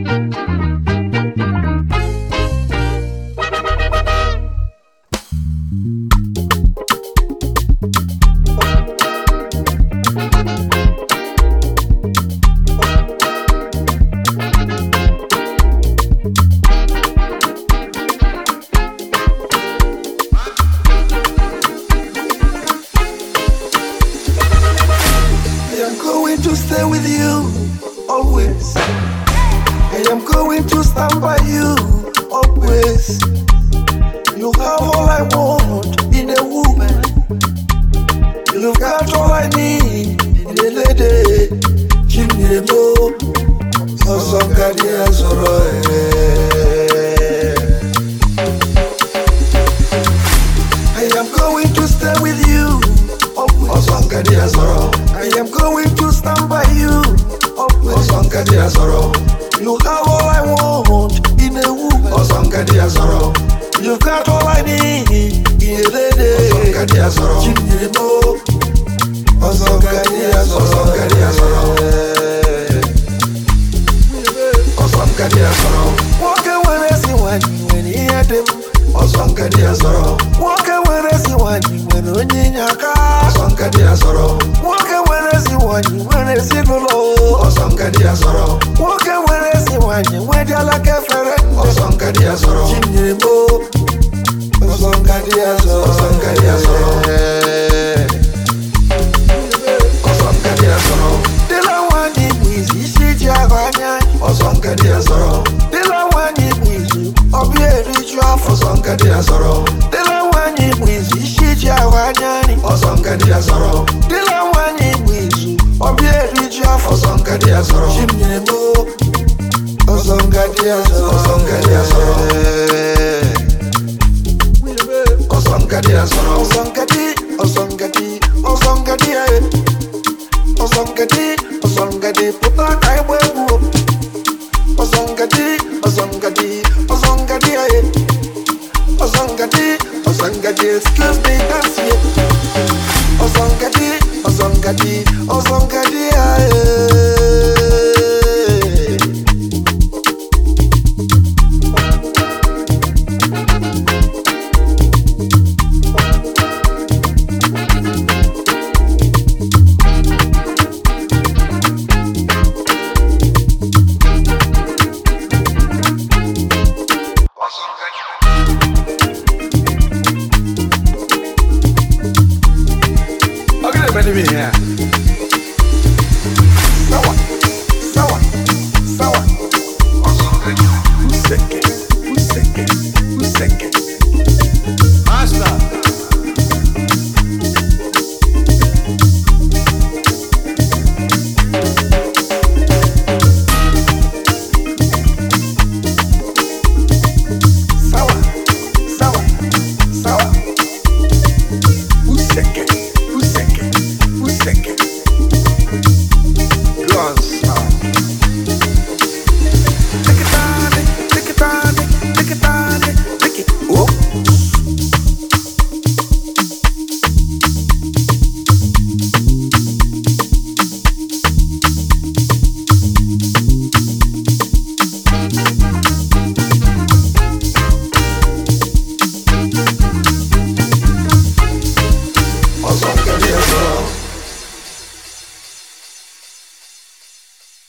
To stay with you always. I am going to stand by you always. You have all I want in a woman. You got all I need in a lady. Chinemo, Osongadi Azoro. I am going to stay with you always. Osongadi Azoro. I am going to stand by you always. Osongadi Azoro. You have all I want in a woman. Osongadi Azoro. You got all I need in a lady. Osongadi Azoro. Chinemo. Osongadi Azoro. Osongadi Azoro. Osongadi Azoro. Walk away as you want when you hear them. Osongadi Azoro. Walk away as you want when you need your car. Osongadi Azoro. Walk away as you want when you see the law. Osongadi Azoro. Walk away as you want when you like a friend. Osongadi Azoro. Chinemo. Osongadi Azoro. Osongadi Azoro. Osongadi Azoro. Dela wani mwizi sijavanya. Osongadi Azoro. Dela wani mwizi obi eriju Osongadi Azoro. Dela wani mwizi sijavanya. Osongadi Azoro. Dela wani mwizi obi eriju Osongadi Azoro. Chinemo. Osongadi Azoro. Osongadi Azoro. Osongadi Azoro. Osongadi. Osongadi. Osongadi. Osongadi. Osongadi. Puta kai webu. Osongadi. Osongadi. Osongadi. Osongadi. Osongadi. Excuse me, that's it. Osongadi. Osongadi. Osongadi.